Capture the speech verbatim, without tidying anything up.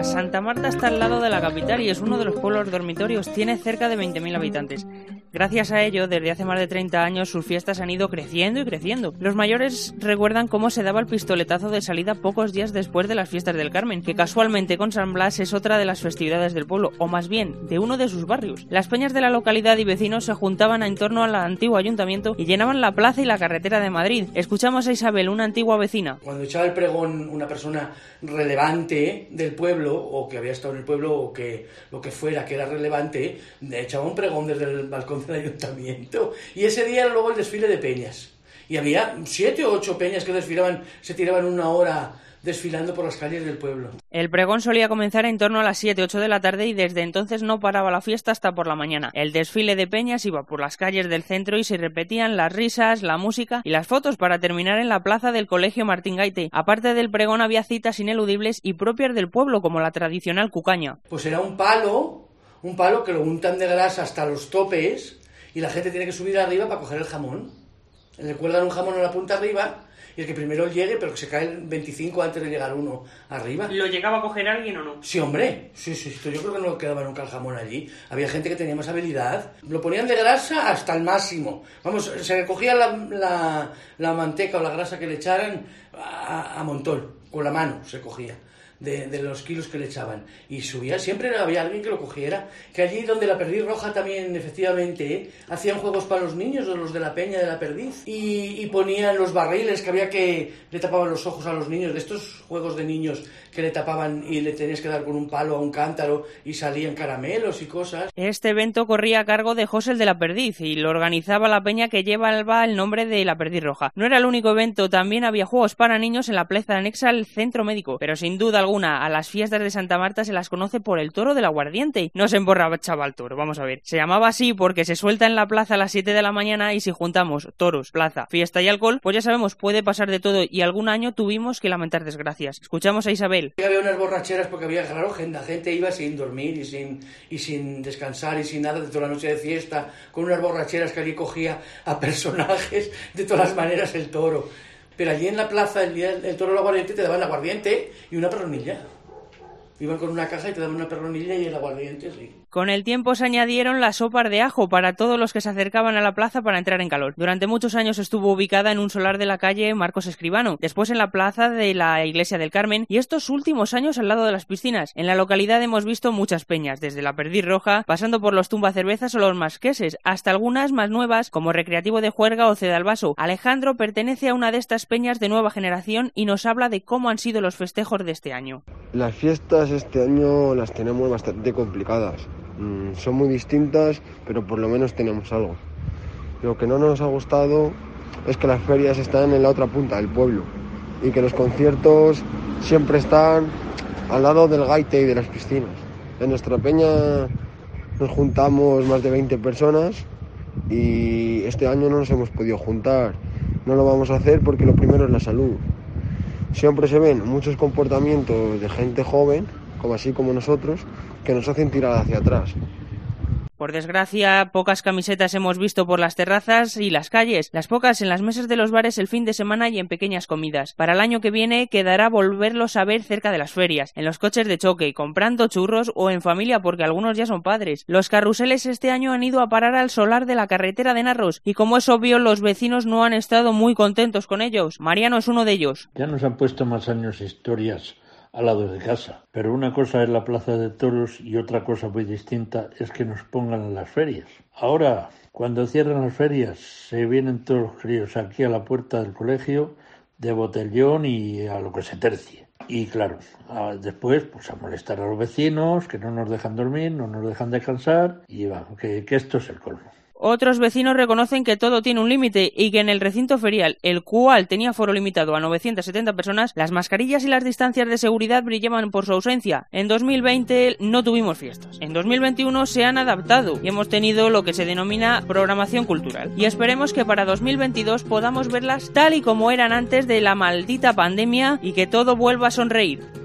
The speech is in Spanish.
verás, Santa Marta está al lado de la capital y es uno de los pueblos dormitorios, tiene cerca de veinte mil habitantes. Gracias a ello, desde hace más de treinta años, sus fiestas han ido creciendo y creciendo. Los mayores recuerdan cómo se daba el pistoletazo de salida pocos días después de las fiestas del Carmen, que casualmente con San Blas es otra de las festividades del pueblo, o más bien, de uno de sus barrios. Las peñas de la localidad y vecinos se juntaban en torno al antiguo ayuntamiento y llenaban la plaza y la carretera de Madrid. Escuchamos a Isabel, una antigua vecina. Cuando echaba el pregón una persona relevante del pueblo, o que había estado en el pueblo, o que lo que fuera que era relevante, echaba un pregón desde el balcón del ayuntamiento, y ese día era luego el desfile de peñas, y había siete o ocho peñas que desfilaban, se tiraban una hora desfilando por las calles del pueblo. El pregón solía comenzar en torno a las siete u ocho de la tarde y desde entonces no paraba la fiesta hasta por la mañana. El desfile de peñas iba por las calles del centro y se repetían las risas, la música y las fotos para terminar en la plaza del Colegio Martín Gaite. Aparte del pregón había citas ineludibles y propias del pueblo, como la tradicional cucaña. Pues era un palo, un palo que lo untan de grasa hasta los topes y la gente tiene que subir arriba para coger el jamón. Le cuelgan un jamón a la punta arriba y el que primero llegue, pero que se cae el veinticinco antes de llegar uno arriba. ¿Lo llegaba a coger alguien o no? Sí, hombre. Sí, sí, sí. Yo creo que no quedaba nunca el jamón allí. Había gente que tenía más habilidad. Lo ponían de grasa hasta el máximo. Vamos, se recogía la, la, la manteca o la grasa que le echaran a, a montón. Con la mano se cogía. De, de los kilos que le echaban y subía, siempre había alguien que lo cogiera, que allí donde la Perdiz Roja también efectivamente ¿eh? hacían juegos para los niños, los de la Peña de la Perdiz, y, y ponían los barriles que había que le tapaban los ojos a los niños, de estos juegos de niños que le tapaban y le tenías que dar con un palo a un cántaro y salían caramelos y cosas. Este evento corría a cargo de José el de la Perdiz y lo organizaba la peña que llevaba el nombre de la Perdiz Roja. No era el único evento, también había juegos para niños en la plaza anexa al centro médico, pero sin duda alguna a las fiestas de Santa Marta se las conoce por el toro del aguardiente. No se emborrachaba el toro, vamos a ver. Se llamaba así porque se suelta en la plaza a las siete de la mañana y si juntamos toros, plaza, fiesta y alcohol, pues ya sabemos, puede pasar de todo y algún año tuvimos que lamentar desgracias. Escuchamos a Isabel. Había unas borracheras porque había, claro, gente, la gente iba sin dormir y sin, y sin descansar y sin nada de toda la noche de fiesta, con unas borracheras que allí cogía a personajes de todas las maneras el toro. Pero allí en la plaza, el día del toro del aguardiente, te daban aguardiente y una perronilla. Iban con una caja y te daban una perronilla y el aguardiente, sí. Con el tiempo se añadieron las sopas de ajo para todos los que se acercaban a la plaza para entrar en calor. Durante muchos años estuvo ubicada en un solar de la calle Marcos Escribano, después en la plaza de la Iglesia del Carmen y estos últimos años al lado de las piscinas. En la localidad hemos visto muchas peñas, desde la Perdiz Roja, pasando por los Tumba Cervezas o los Masqueses, hasta algunas más nuevas como Recreativo de Juerga o Cedalbaso. Alejandro pertenece a una de estas peñas de nueva generación y nos habla de cómo han sido los festejos de este año. Las fiestas este año las tenemos bastante complicadas. Mm, son muy distintas, pero por lo menos tenemos algo. Lo que no nos ha gustado es que las ferias están en la otra punta del pueblo y que los conciertos siempre están al lado del gaite y de las piscinas. En nuestra peña nos juntamos más de veinte personas y este año no nos hemos podido juntar. No lo vamos a hacer porque lo primero es la salud. Siempre se ven muchos comportamientos de gente joven, como así como nosotros, que nos hacen tirar hacia atrás. Por desgracia, pocas camisetas hemos visto por las terrazas y las calles, las pocas en las mesas de los bares el fin de semana y en pequeñas comidas. Para el año que viene quedará volverlos a ver cerca de las ferias, en los coches de choque, comprando churros o en familia porque algunos ya son padres. Los carruseles este año han ido a parar al solar de la carretera de Narros y como es obvio los vecinos no han estado muy contentos con ellos. Mariano es uno de ellos. Ya nos han puesto más años historias al lado de casa, pero una cosa es la plaza de toros y otra cosa muy distinta es que nos pongan las ferias. Ahora, cuando cierran las ferias, se vienen todos los críos aquí a la puerta del colegio de botellón y a lo que se tercie. Y claro, después pues a molestar a los vecinos que no nos dejan dormir, no nos dejan descansar y va, que, que esto es el colmo. Otros vecinos reconocen que todo tiene un límite y que en el recinto ferial, el cual tenía foro limitado a novecientas setenta personas, las mascarillas y las distancias de seguridad brillaban por su ausencia. En dos mil veinte no tuvimos fiestas. En dos mil veintiuno se han adaptado y hemos tenido lo que se denomina programación cultural. Y esperemos que para dos mil veintidós podamos verlas tal y como eran antes de la maldita pandemia y que todo vuelva a sonreír.